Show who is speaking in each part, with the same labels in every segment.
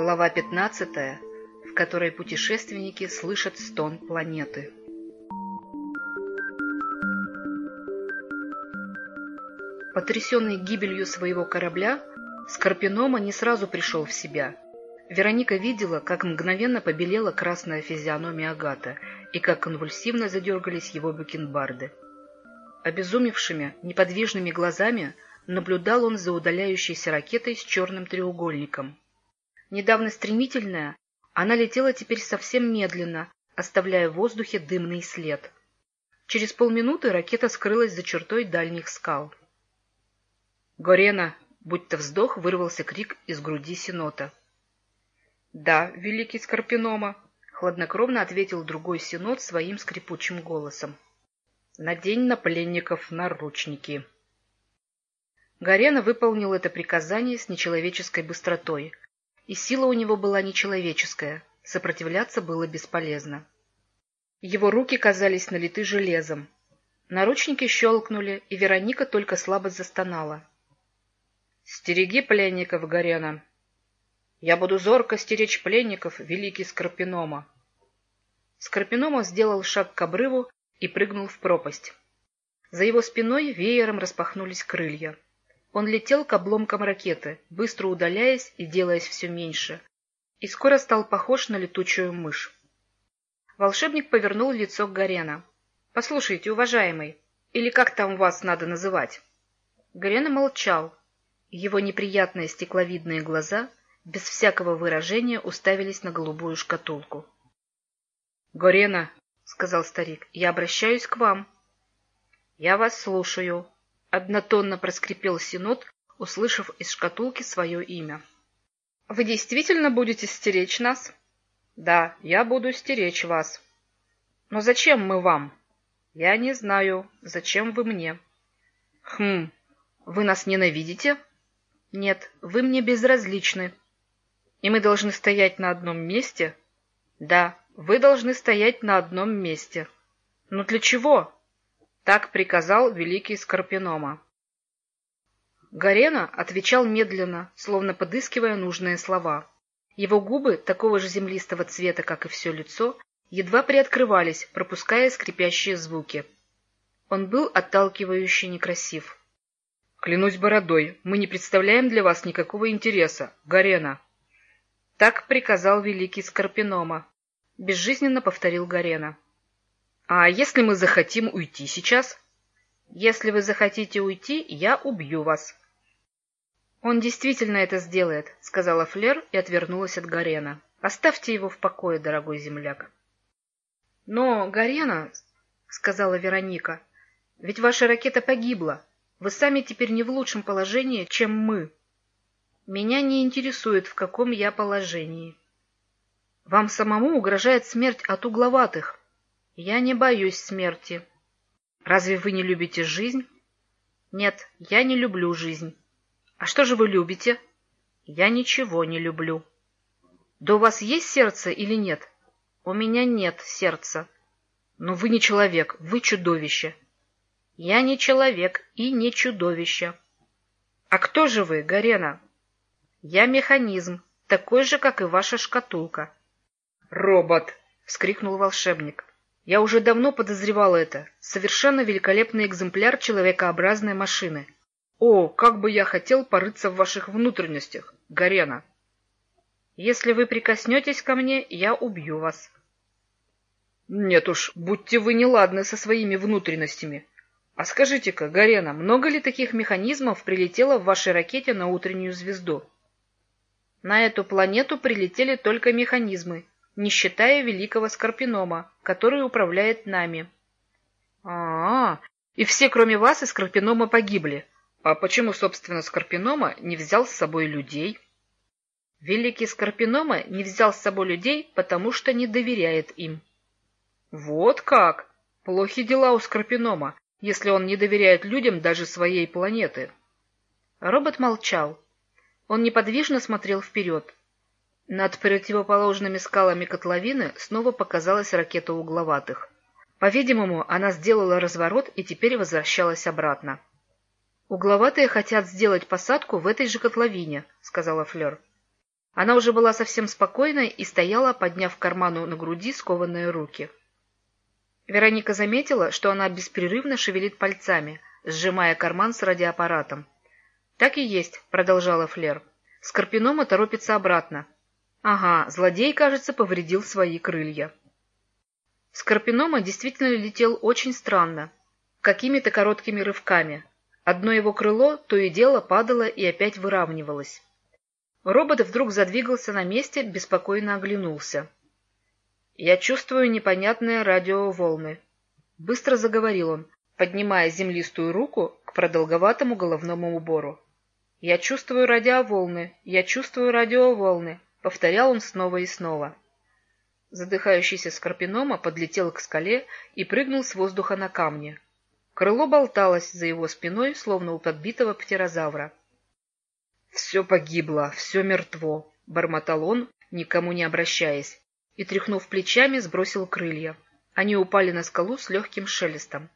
Speaker 1: Глава 15, в которой путешественники слышат стон планеты. Потрясенный гибелью своего корабля, Скорпинома не сразу пришел в себя. Вероника видела, как мгновенно побелела красная физиономия Агата и как конвульсивно задергались его бакенбарды. Обезумевшими, неподвижными глазами наблюдал он за удаляющейся ракетой с черным треугольником. Недавно стремительная, она летела теперь совсем медленно, оставляя в воздухе дымный след. Через полминуты ракета скрылась за чертой дальних скал. «Горена!» — будто вздох, вырвался крик из груди Сенота. «Да, великий Скорпинома!» — хладнокровно ответил другой Сенот своим скрипучим голосом. «Надень на пленников наручники». Горена выполнил это приказание с нечеловеческой быстротой, и сила у него была нечеловеческая, сопротивляться было бесполезно. Его руки казались налиты железом. Наручники щелкнули, и Вероника только слабо застонала. «Стереги пленников, Горена!» «Я буду зорко стеречь пленников, великий Скорпинома!» Скорпинома сделал шаг к обрыву и прыгнул в пропасть. За его спиной веером распахнулись крылья. Он летел к обломкам ракеты, быстро удаляясь и делаясь все меньше, и скоро стал похож на летучую мышь. Волшебник повернул лицо к Горена. «Послушайте, уважаемый, или как там вас надо называть?» Горена молчал. Его неприятные стекловидные глаза без всякого выражения уставились на голубую шкатулку. «Горена», — сказал старик, — «я обращаюсь к вам». «Я вас слушаю», — однотонно проскрипел Сенот, услышав из шкатулки свое имя. «Вы действительно будете стеречь нас?» «Да, я буду стеречь вас». «Но зачем мы вам?» «Я не знаю, зачем вы мне». «Хм, вы нас ненавидите?» «Нет, вы мне безразличны». «И мы должны стоять на одном месте?» «Да, вы должны стоять на одном месте». «Но для чего?» Так приказал великий Скорпинома. Горена отвечал медленно, словно подыскивая нужные слова. Его губы, такого же землистого цвета, как и все лицо, едва приоткрывались, пропуская скрипящие звуки. Он был отталкивающе некрасив. «Клянусь бородой, мы не представляем для вас никакого интереса, Горена!» Так приказал великий Скорпинома. Безжизненно повторил Горена. «А если мы захотим уйти сейчас?» «Если вы захотите уйти, я убью вас». «Он действительно это сделает», — сказала Флер и отвернулась от Горена. «Оставьте его в покое, дорогой земляк». «Но, Горена», — сказала Вероника, — «ведь ваша ракета погибла. Вы сами теперь не в лучшем положении, чем мы». «Меня не интересует, в каком я положении». «Вам самому угрожает смерть от угловатых». «Я не боюсь смерти». «Разве вы не любите жизнь?» «Нет, я не люблю жизнь». «А что же вы любите?» «Я ничего не люблю». «Да у вас есть сердце или нет?» «У меня нет сердца». «Но вы не человек, вы чудовище». «Я не человек и не чудовище». «А кто же вы, Горена?» «Я механизм, такой же, как и ваша шкатулка». «Робот!» — вскрикнул волшебник. «Я уже давно подозревал это. Совершенно великолепный экземпляр человекообразной машины. О, как бы я хотел порыться в ваших внутренностях, Горена!» «Если вы прикоснетесь ко мне, я убью вас». «Нет уж, будьте вы неладны со своими внутренностями. А скажите-ка, Горена, много ли таких механизмов прилетело в вашей ракете на утреннюю звезду?» «На эту планету прилетели только механизмы, не считая великого Скорпинома, который управляет нами». И все, кроме вас и Скорпинома, погибли. А почему, собственно, Скорпинома не взял с собой людей?» «Великий Скорпинома не взял с собой людей, потому что не доверяет им». «Вот как! Плохи дела у Скорпинома, если он не доверяет людям даже своей планеты». Робот молчал. Он неподвижно смотрел вперед. Над противоположными скалами котловины снова показалась ракета угловатых. По-видимому, она сделала разворот и теперь возвращалась обратно. «Угловатые хотят сделать посадку в этой же котловине», — сказала Флер. Она уже была совсем спокойна и стояла, подняв к карману на груди скованные руки. Вероника заметила, что она беспрерывно шевелит пальцами, сжимая карман с радиоаппаратом. «Так и есть», — продолжала Флер. «Скорпинома торопится обратно. Ага, злодей, кажется, повредил свои крылья». Скорпинома действительно летел очень странно, какими-то короткими рывками. Одно его крыло то и дело падало и опять выравнивалось. Робот вдруг задвигался на месте, беспокойно оглянулся. «Я чувствую непонятные радиоволны», — быстро заговорил он, поднимая землистую руку к продолговатому головному убору. «Я чувствую радиоволны, я чувствую радиоволны», — повторял он снова и снова. Задыхающийся Скорпинома подлетел к скале и прыгнул с воздуха на камни. Крыло болталось за его спиной, словно у подбитого птерозавра. «Все погибло, все мертво», — бормотал он, никому не обращаясь, и, тряхнув плечами, сбросил крылья. Они упали на скалу с легким шелестом.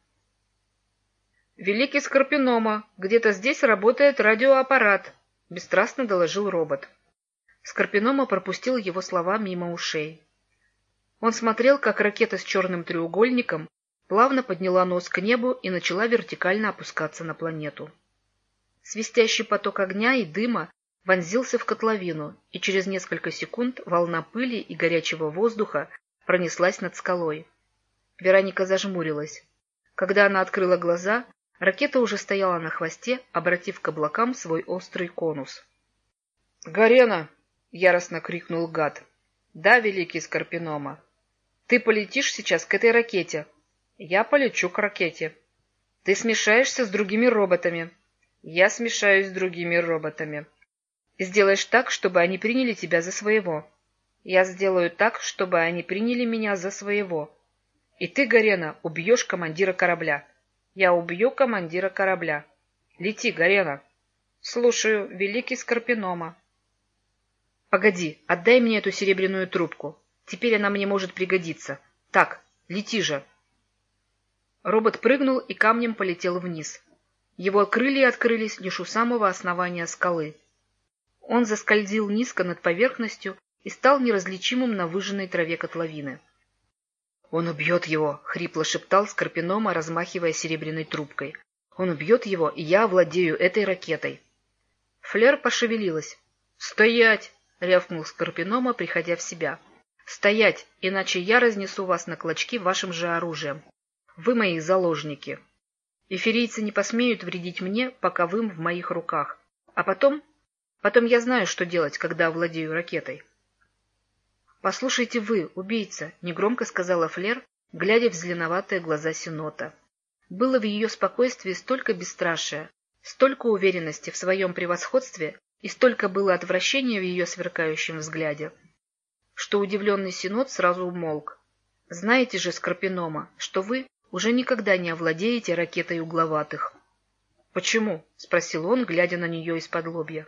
Speaker 1: «Великий Скорпинома, где-то здесь работает радиоаппарат», — бесстрастно доложил робот. Скорпинома пропустил его слова мимо ушей. Он смотрел, как ракета с черным треугольником плавно подняла нос к небу и начала вертикально опускаться на планету. Свистящий поток огня и дыма вонзился в котловину, и через несколько секунд волна пыли и горячего воздуха пронеслась над скалой. Вероника зажмурилась. Когда она открыла глаза, ракета уже стояла на хвосте, обратив к облакам свой острый конус. «Гарена!» — яростно крикнул гад. «Да, великий Скорпинома. Ты полетишь сейчас к этой ракете. Я полечу к ракете. Ты смешаешься с другими роботами. Я смешаюсь с другими роботами. Сделаешь так, чтобы они приняли тебя за своего. Я сделаю так, чтобы они приняли меня за своего. И ты, Гарена, убьешь командира корабля. Я убью командира корабля. Лети, Гарена». «Слушаю, великий Скорпинома». «Погоди, отдай мне эту серебряную трубку. Теперь она мне может пригодиться. Так, лети же». Робот прыгнул и камнем полетел вниз. Его крылья открылись лишь у самого основания скалы. Он заскользил низко над поверхностью и стал неразличимым на выжженной траве котловины. «Он убьет его!» — хрипло шептал Скорпинома, размахивая серебряной трубкой. «Он убьет его, и я овладею этой ракетой!» Флер пошевелилась. «Стоять!» — рявкнул Скорпинома, приходя в себя. «Стоять, иначе я разнесу вас на клочки вашим же оружием. Вы мои заложники. Эфирийцы не посмеют вредить мне, пока вы в моих руках. А потом я знаю, что делать, когда овладею ракетой». «Послушайте вы, убийца», — негромко сказала Флер, глядя в зеленоватые глаза Синота. Было в ее спокойствии столько бесстрашия, столько уверенности в своем превосходстве и столько было отвращения в ее сверкающем взгляде, что удивленный Синот сразу умолк. «Знаете же, Скорпинома, что вы уже никогда не овладеете ракетой угловатых». «Почему?» — спросил он, глядя на нее из-под-лобья.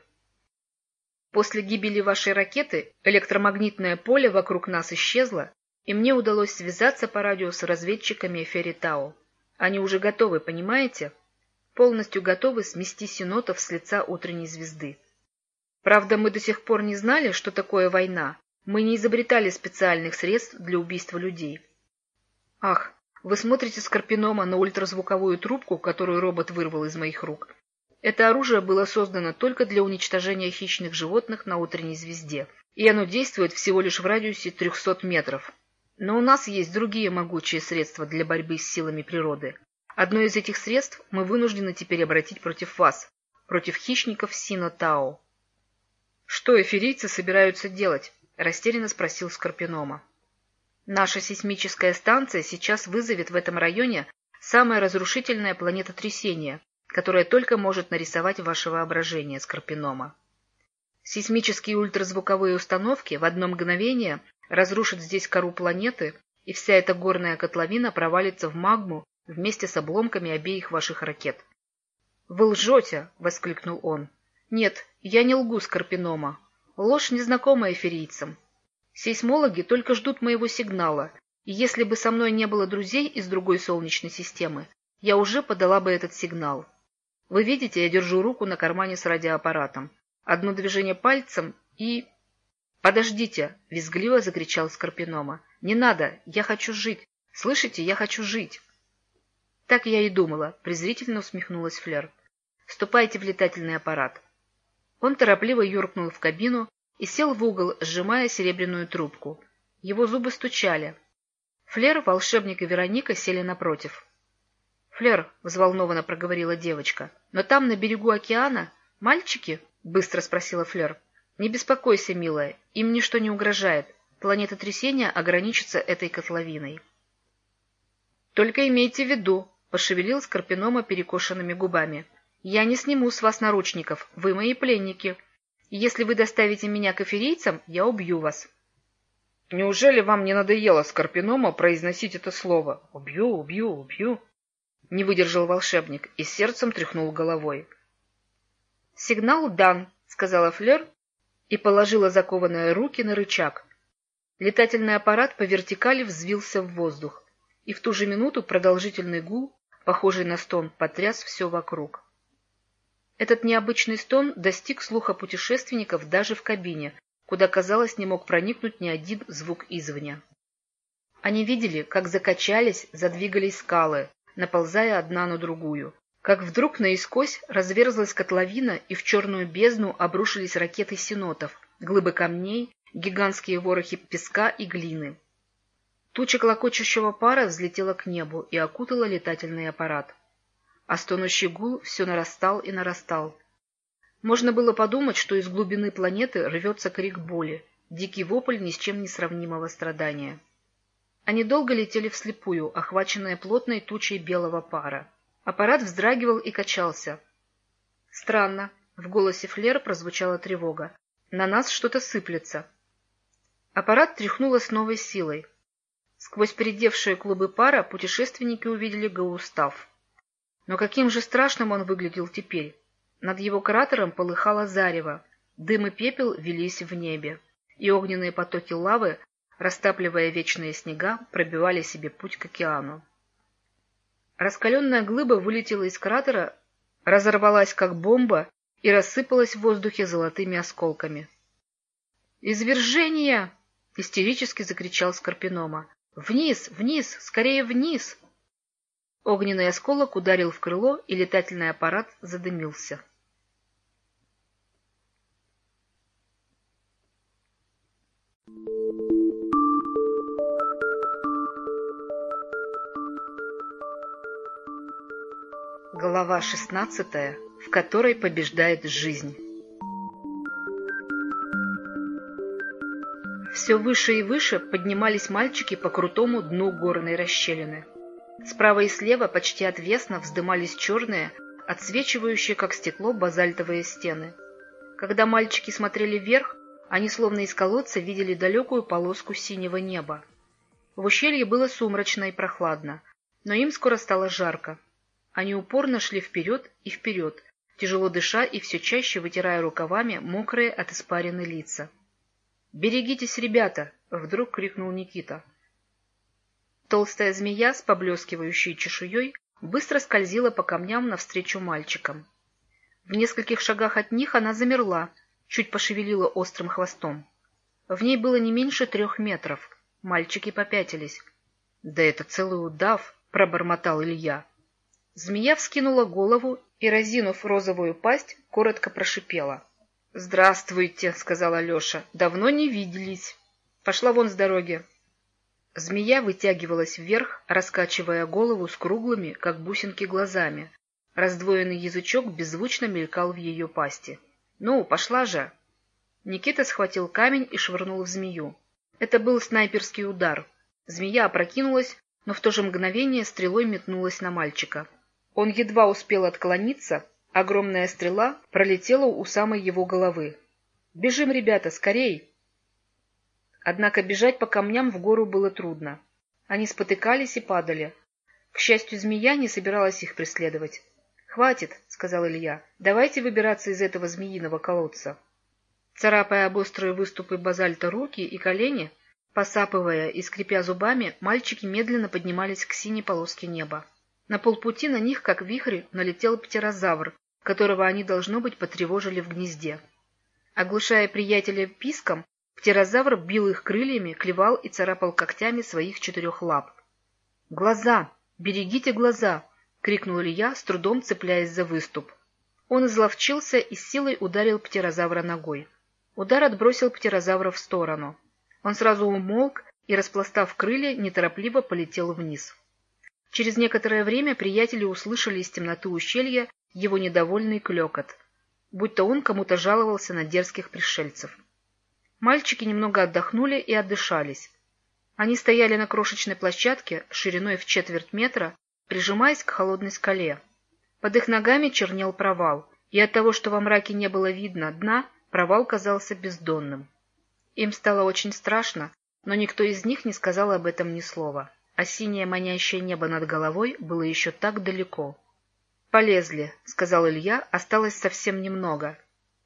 Speaker 1: «После гибели вашей ракеты электромагнитное поле вокруг нас исчезло, и мне удалось связаться по радио с разведчиками Эфери-Тау. Они уже готовы, понимаете? Полностью готовы смести синотов с лица утренней звезды. Правда, мы до сих пор не знали, что такое война. Мы не изобретали специальных средств для убийства людей». «Ах, вы смотрите, Скорпинома, на ультразвуковую трубку, которую робот вырвал из моих рук. Это оружие было создано только для уничтожения хищных животных на утренней звезде, и оно действует всего лишь в радиусе 300 метров. Но у нас есть другие могучие средства для борьбы с силами природы. Одно из этих средств мы вынуждены теперь обратить против вас, против хищников Сино-Тау». «Что эфирийцы собираются делать?» — растерянно спросил Скорпинома. «Наша сейсмическая станция сейчас вызовет в этом районе самое разрушительное планетотрясение, которое только может нарисовать ваше воображение, Скорпинома. Сейсмические ультразвуковые установки в одно мгновение разрушат здесь кору планеты, и вся эта горная котловина провалится в магму вместе с обломками обеих ваших ракет». «Вы лжете!» — воскликнул он. «Нет, я не лгу, Скорпинома. Ложь незнакома эфирийцам. Сейсмологи только ждут моего сигнала, и если бы со мной не было друзей из другой Солнечной системы, я уже подала бы этот сигнал. Вы видите, я держу руку на кармане с радиоаппаратом. Одно движение пальцем и... «Подождите!» — визгливо закричал Скорпинома. «Не надо! Я хочу жить! Слышите, я хочу жить!» «Так я и думала», — презрительно усмехнулась Флер. «Ступайте в летательный аппарат». Он торопливо юркнул в кабину и сел в угол, сжимая серебряную трубку. Его зубы стучали. Флер, волшебник и Вероника сели напротив. «Флер», — взволнованно проговорила девочка, — «но там, на берегу океана, мальчики?» — быстро спросила Флер. «Не беспокойся, милая, им ничто не угрожает. Планетотрясение ограничится этой котловиной». «Только имейте в виду», — пошевелил Скорпинома перекошенными губами, — «я не сниму с вас наручников, вы мои пленники. И если вы доставите меня к эфирийцам, я убью вас». «Неужели вам не надоело, Скорпинома, произносить это слово? Убью, убью, убью?» Не выдержал волшебник и сердцем тряхнул головой. «Сигнал дан», — сказала Флер и положила закованные руки на рычаг. Летательный аппарат по вертикали взвился в воздух, и в ту же минуту продолжительный гул, похожий на стон, потряс все вокруг. Этот необычный стон достиг слуха путешественников даже в кабине, куда, казалось, не мог проникнуть ни один звук извне. Они видели, как закачались, задвигались скалы, наползая одна на другую, как вдруг наискось разверзлась котловина, и в черную бездну обрушились ракеты синотов, глыбы камней, гигантские ворохи песка и глины. Туча клокочущего пара взлетела к небу и окутала летательный аппарат. А стонущий гул все нарастал и нарастал. Можно было подумать, что из глубины планеты рвется крик боли, дикий вопль ни с чем не сравнимого страдания. Они долго летели вслепую, охваченные плотной тучей белого пара. Аппарат вздрагивал и качался. «Странно», — в голосе Флер прозвучала тревога. «На нас что-то сыплется». Аппарат тряхнуло с новой силой. Сквозь поредевшие клубы пара путешественники увидели Гаустав. Но каким же страшным он выглядел теперь! Над его кратером полыхало зарево, дым и пепел велись в небе, и огненные потоки лавы, растапливая вечные снега, пробивали себе путь к океану. Раскаленная глыба вылетела из кратера, разорвалась как бомба и рассыпалась в воздухе золотыми осколками. «Извержение!» — истерически закричал Скорпинома. «Вниз! Вниз! Скорее вниз!» Огненный осколок ударил в крыло, и летательный аппарат задымился. Глава 16, в которой побеждает жизнь. Все выше и выше поднимались мальчики по крутому дну горной расщелины. Справа и слева почти отвесно вздымались черные, отсвечивающие как стекло базальтовые стены. Когда мальчики смотрели вверх, они словно из колодца видели далекую полоску синего неба. В ущелье было сумрачно и прохладно, но им скоро стало жарко. Они упорно шли вперед и вперед, тяжело дыша и все чаще вытирая рукавами мокрые от испарины лица. «Берегитесь, ребята!» — вдруг крикнул Никита. Толстая змея с поблескивающей чешуей быстро скользила по камням навстречу мальчикам. В нескольких шагах от них она замерла, чуть пошевелила острым хвостом. В ней было не меньше 3 метров. Мальчики попятились. «Да это целый удав!» — пробормотал Илья. Змея вскинула голову и, разинув розовую пасть, коротко прошипела. «Здравствуйте», — сказала Леша, — «давно не виделись. Пошла вон с дороги». Змея вытягивалась вверх, раскачивая голову с круглыми, как бусинки, глазами. Раздвоенный язычок беззвучно мелькал в ее пасти. «Ну, пошла же!» Никита схватил камень и швырнул в змею. Это был снайперский удар. Змея опрокинулась, но в то же мгновение стрелой метнулась на мальчика. Он едва успел отклониться, огромная стрела пролетела у самой его головы. «Бежим, ребята, скорей!» Однако бежать по камням в гору было трудно. Они спотыкались и падали. К счастью, змея не собиралась их преследовать. «Хватит», — сказал Илья, — «давайте выбираться из этого змеиного колодца». Царапая об острые выступы базальта руки и колени, посапывая и скрипя зубами, мальчики медленно поднимались к синей полоске неба. На полпути на них, как вихрь, налетел птерозавр, которого они, должно быть, потревожили в гнезде. Оглушая приятеля писком, Птерозавр бил их крыльями, клевал и царапал когтями своих 4 лап. «Глаза! Берегите глаза!» — крикнул Илья, с трудом цепляясь за выступ. Он изловчился и с силой ударил птерозавра ногой. Удар отбросил птерозавра в сторону. Он сразу умолк и, распластав крылья, неторопливо полетел вниз. Через некоторое время приятели услышали из темноты ущелья его недовольный клёкот, будто он кому-то жаловался на дерзких пришельцев. Мальчики немного отдохнули и отдышались. Они стояли на крошечной площадке шириной в 1/4 метра, прижимаясь к холодной скале. Под их ногами чернел провал, и от того, что во мраке не было видно дна, провал казался бездонным. Им стало очень страшно, но никто из них не сказал об этом ни слова, а синее манящее небо над головой было еще так далеко. «Полезли», — сказал Илья, — «осталось совсем немного».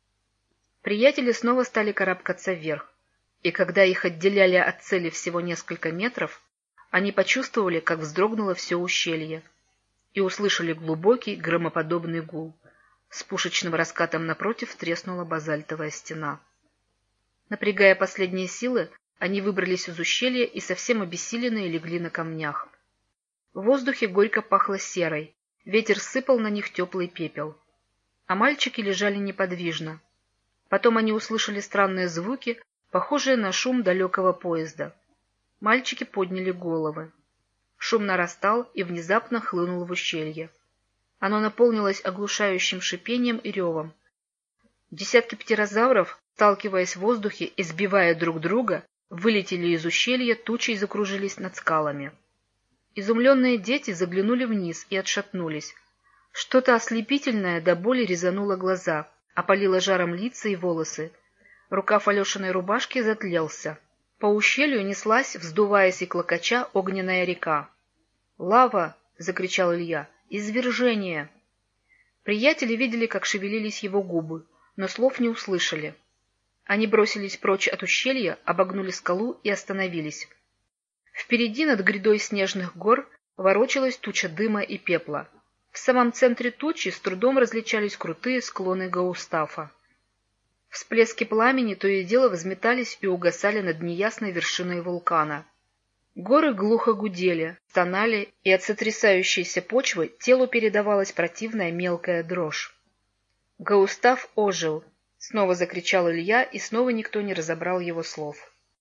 Speaker 1: Приятели снова стали карабкаться вверх, и когда их отделяли от цели всего несколько метров, они почувствовали, как вздрогнуло все ущелье, и услышали глубокий громоподобный гул. С пушечным раскатом напротив треснула базальтовая стена. Напрягая последние силы, они выбрались из ущелья и совсем обессиленные легли на камнях. В воздухе горько пахло серой, ветер сыпал на них теплый пепел. А мальчики лежали неподвижно. Потом они услышали странные звуки, похожие на шум далекого поезда. Мальчики подняли головы. Шум нарастал и внезапно хлынул в ущелье. Оно наполнилось оглушающим шипением и ревом. Десятки птерозавров, сталкиваясь в воздухе и сбивая друг друга, вылетели из ущелья, тучей закружились над скалами. Изумленные дети заглянули вниз и отшатнулись. Что-то ослепительное до боли резануло глаза, опалило жаром лица и волосы. Рукав Алешиной рубашки затлелся. По ущелью неслась, вздуваясь и клокоча, огненная река. «Лава!» — закричал Илья. «Извержение!» Приятели видели, как шевелились его губы, но слов не услышали. Они бросились прочь от ущелья, обогнули скалу и остановились. Впереди над грядой снежных гор ворочалась туча дыма и пепла. В самом центре тучи с трудом различались крутые склоны Гаустава. Всплески пламени то и дело взметались и угасали над неясной вершиной вулкана. Горы глухо гудели, стонали, и от сотрясающейся почвы телу передавалась противная мелкая дрожь. «Гаустав ожил!» — снова закричал Илья, и снова никто не разобрал его слов.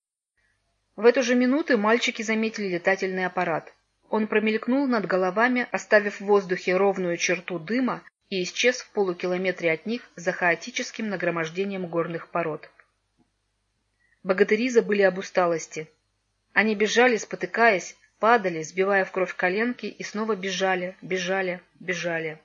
Speaker 1: В эту же минуту мальчики заметили летательный аппарат. Он промелькнул над головами, оставив в воздухе ровную черту дыма, и исчез в полукилометре от них за хаотическим нагромождением горных пород. Богатыри забыли об усталости. Они бежали, спотыкаясь, падали, сбивая в кровь коленки, и снова бежали, бежали, бежали.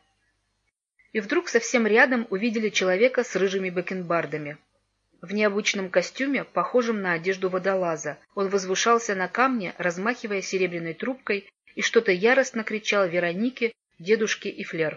Speaker 1: И вдруг совсем рядом увидели человека с рыжими бакенбардами. В необычном костюме, похожем на одежду водолаза, он возвышался на камне, размахивая серебряной трубкой, и что-то яростно кричал Веронике, дедушке и Флер.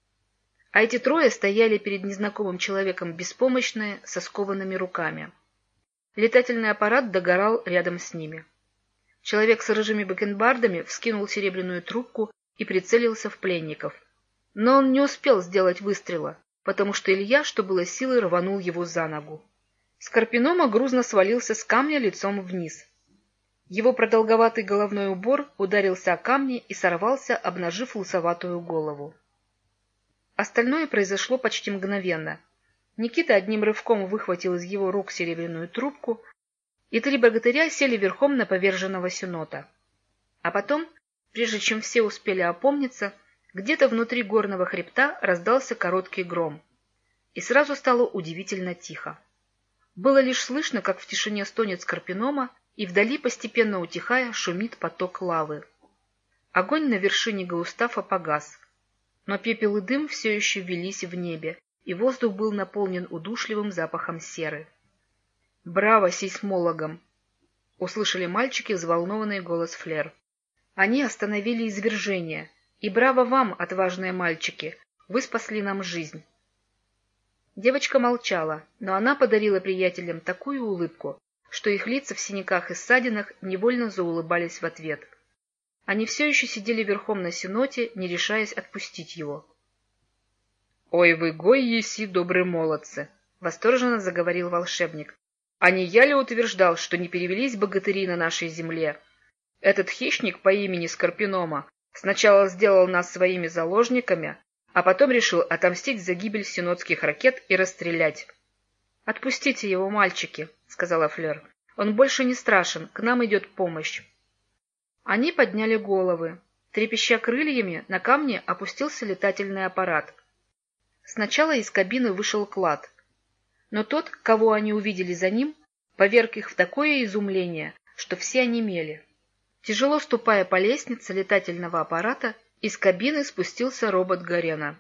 Speaker 1: А эти трое стояли перед незнакомым человеком беспомощные, со скованными руками. Летательный аппарат догорал рядом с ними. Человек с рыжими бакенбардами вскинул серебряную трубку и прицелился в пленников. Но он не успел сделать выстрела, потому что Илья, что было силы, рванул его за ногу. Скорпинома грузно свалился с камня лицом вниз. Его продолговатый головной убор ударился о камни и сорвался, обнажив лысоватую голову. Остальное произошло почти мгновенно. Никита одним рывком выхватил из его рук серебряную трубку, и 3 богатыря сели верхом на поверженного сенота. А потом, прежде чем все успели опомниться, где-то внутри горного хребта раздался короткий гром, и сразу стало удивительно тихо. Было лишь слышно, как в тишине стонет Скорпинома, и вдали, постепенно утихая, шумит поток лавы. Огонь на вершине Гаустава погас, но пепел и дым все еще вились в небе, и воздух был наполнен удушливым запахом серы. «Браво сейсмологам!» — услышали мальчики взволнованный голос Флер. «Они остановили извержение, и браво вам, отважные мальчики, вы спасли нам жизнь!» Девочка молчала, но она подарила приятелям такую улыбку, что их лица в синяках и ссадинах невольно заулыбались в ответ. Они все еще сидели верхом на сеноте, не решаясь отпустить его. «Ой вы, гой еси, добрые молодцы!» — восторженно заговорил волшебник. А не я ли утверждал, что не перевелись богатыри на нашей земле? Этот хищник по имени Скорпинома сначала сделал нас своими заложниками, а потом решил отомстить за гибель синодских ракет и расстрелять. — Отпустите его, мальчики, — сказала Флер. — Он больше не страшен, к нам идет помощь. Они подняли головы. Трепеща крыльями, на камне опустился летательный аппарат. Сначала из кабины вышел Клад. Но тот, кого они увидели за ним, поверг их в такое изумление, что все онемели. Тяжело ступая по лестнице летательного аппарата, из кабины спустился робот Гарена.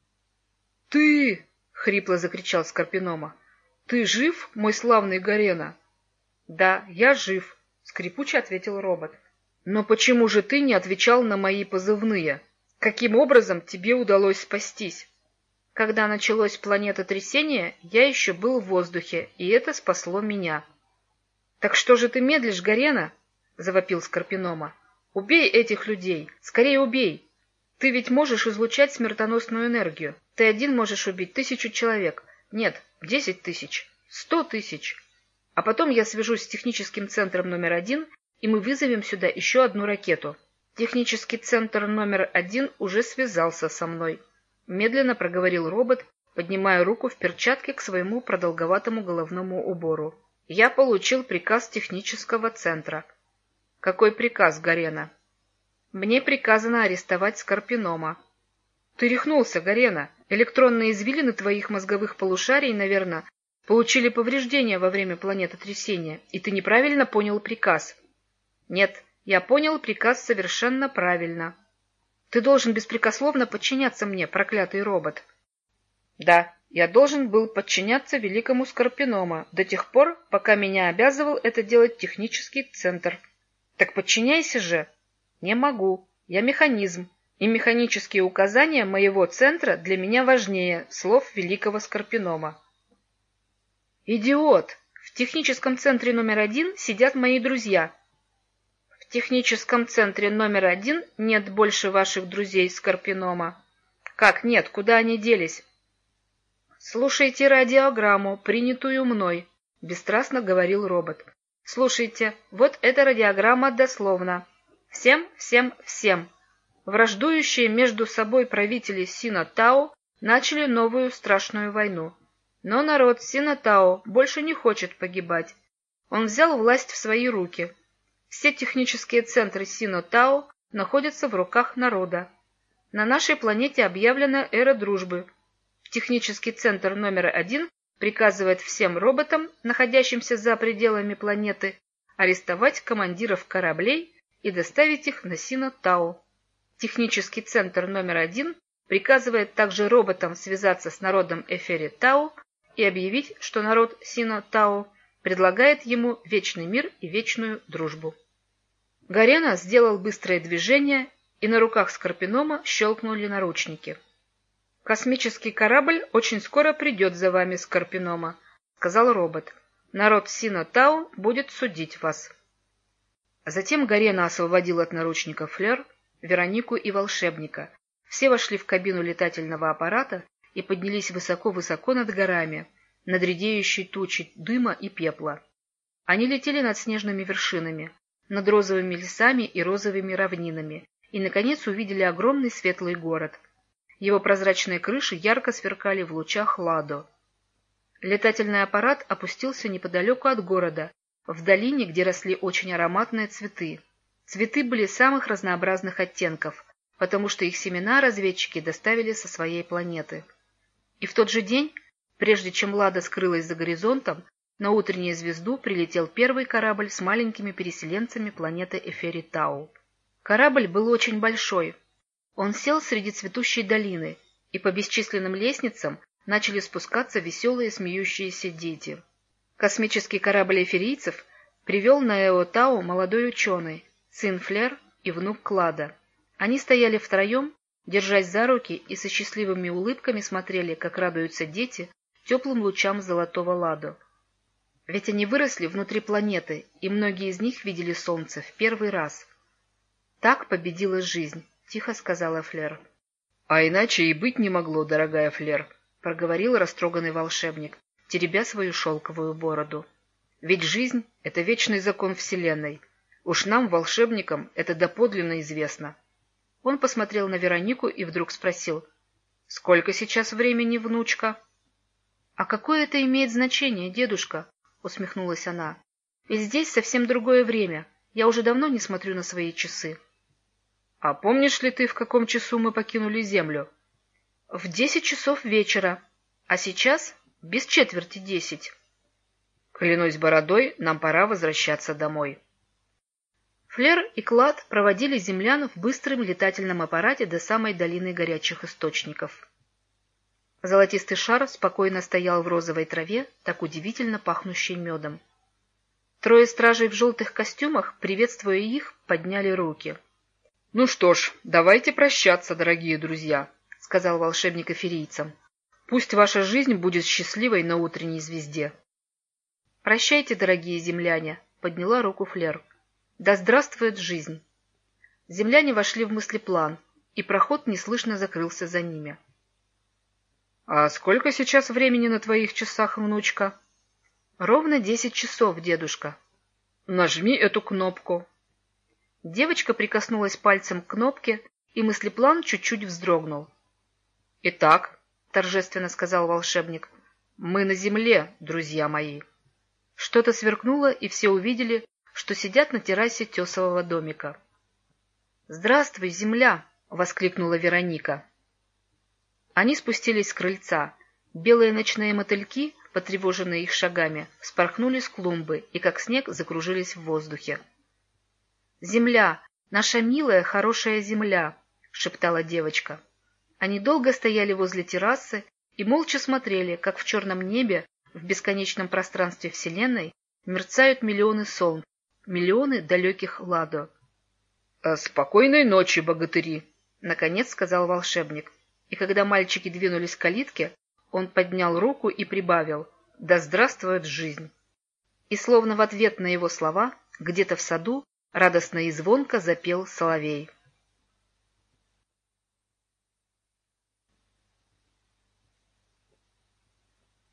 Speaker 1: — Ты! — хрипло закричал Скорпинома. — Ты жив, мой славный Гарена? — Да, я жив, — скрипуче ответил робот. — Но почему же ты не отвечал на мои позывные? Каким образом тебе удалось спастись? Когда началось планетотрясение, я еще был в воздухе, и это спасло меня. — Так что же ты медлишь, Гарена? — завопил Скорпинома. — Убей этих людей! Скорее убей! Ты ведь можешь излучать смертоносную энергию. Ты один можешь убить 1000 человек. Нет, 10 000, 100 000. А потом я свяжусь с техническим центром номер 1, и мы вызовем сюда еще одну ракету. Технический центр номер 1 уже связался со мной. Медленно проговорил робот, поднимая руку в перчатке к своему продолговатому головному убору. Я получил приказ технического центра. Какой приказ, Гарена? Мне приказано арестовать Скорпинома. Ты рехнулся, Гарена. Электронные извилины твоих мозговых полушарий, наверное, получили повреждения во время планетотрясения, и ты неправильно понял приказ. Нет, я понял приказ совершенно правильно. Ты должен беспрекословно подчиняться мне, проклятый робот. Да, я должен был подчиняться великому Скорпинома до тех пор, пока меня обязывал это делать технический центр. Так подчиняйся же. Не могу. Я механизм, и механические указания моего центра для меня важнее слов великого Скорпинома. Идиот! В техническом центре номер 1 сидят мои друзья. В техническом центре номер 1 нет больше ваших друзей Скорпинома. Как нет? Куда они делись? Слушайте радиограмму, принятую мной, бесстрастно говорил робот. Слушайте, вот эта радиограмма дословно. Всем, всем, всем. Враждующие между собой правители Сино-Тау начали новую страшную войну. Но народ Сино-Тау больше не хочет погибать. Он взял власть в свои руки. Все технические центры Сино-Тау находятся в руках народа. На нашей планете объявлена эра дружбы. Технический центр номер 1 приказывает всем роботам, находящимся за пределами планеты, арестовать командиров кораблей и доставить их на Сино-Тау. Технический центр номер 1 приказывает также роботам связаться с народом Эфери-Тау и объявить, что народ Сино-Тау предлагает ему вечный мир и вечную дружбу. Гарена сделал быстрое движение, и на руках Скорпинома щелкнули наручники. «Космический корабль очень скоро придет за вами, Скорпинома», — сказал робот. «Народ Сино-Тау будет судить вас». Затем Гарена освободил от наручников Флер, Веронику и волшебника. Все вошли в кабину летательного аппарата и поднялись высоко-высоко над горами, над редеющей тучей дыма и пепла. Они летели над снежными вершинами, над розовыми лесами и розовыми равнинами, и, наконец, увидели огромный светлый город. Его прозрачные крыши ярко сверкали в лучах Ладо. Летательный аппарат опустился неподалеку от города, в долине, где росли очень ароматные цветы. Цветы были самых разнообразных оттенков, потому что их семена разведчики доставили со своей планеты. И в тот же день, прежде чем Лада скрылась за горизонтом, на утреннюю звезду прилетел первый корабль с маленькими переселенцами планеты Эфери-Тау. Корабль был очень большой. Он сел среди цветущей долины, и по бесчисленным лестницам начали спускаться веселые смеющиеся дети. Космический корабль эфирийцев привел на Эо-Тау молодой ученый, сын Флер и внук Клада. Они стояли втроем, держась за руки, и со счастливыми улыбками смотрели, как радуются дети, теплым лучам золотого Ладо. Ведь они выросли внутри планеты, и многие из них видели солнце в первый раз. «Так победила жизнь», — тихо сказала Флер. «А иначе и быть не могло, дорогая Флер», — проговорил растроганный волшебник, теребя свою шелковую бороду. Ведь жизнь — это вечный закон Вселенной. Уж нам, волшебникам, это доподлинно известно. Он посмотрел на Веронику и вдруг спросил: «Сколько сейчас времени, внучка?» «А какое это имеет значение, дедушка?» — усмехнулась она. «Ведь здесь совсем другое время. Я уже давно не смотрю на свои часы». «А помнишь ли ты, в каком часу мы покинули Землю?» «В 10 часов вечера. А сейчас без четверти 10. Клянусь бородой, нам пора возвращаться домой». Флер и Клад проводили землян в быстром летательном аппарате до самой долины горячих источников. Золотистый шар спокойно стоял в розовой траве, так удивительно пахнущей медом. Трое стражей в желтых костюмах, приветствуя их, подняли руки. «Ну что ж, давайте прощаться, дорогие друзья», — сказал волшебник эфирийцам. «Пусть ваша жизнь будет счастливой на утренней звезде». «Прощайте, дорогие земляне», — подняла руку Флер. «Да здравствует жизнь!» Земляне вошли в мыслеплан, и проход неслышно закрылся за ними. «А сколько сейчас времени на твоих часах, внучка?» «Ровно 10 часов, дедушка». «Нажми эту кнопку». Девочка прикоснулась пальцем к кнопке, и мыслеплан чуть-чуть вздрогнул. «Итак», — торжественно сказал волшебник, — «мы на земле, друзья мои». Что-то сверкнуло, и все увидели, что сидят на террасе тесового домика. «Здравствуй, земля!» — воскликнула Вероника. Они спустились с крыльца. Белые ночные мотыльки, потревоженные их шагами, вспорхнули с клумбы и, как снег, закружились в воздухе. «Земля! Наша милая, хорошая земля!» — шептала девочка. Они долго стояли возле террасы и молча смотрели, как в черном небе, в бесконечном пространстве Вселенной, мерцают миллионы солнц, миллионы далеких ладо. «Спокойной ночи, богатыри!» — наконец сказал волшебник. И когда мальчики двинулись к калитке, он поднял руку и прибавил: «Да здравствует жизнь!» И словно в ответ на его слова, где-то в саду радостно и звонко запел соловей.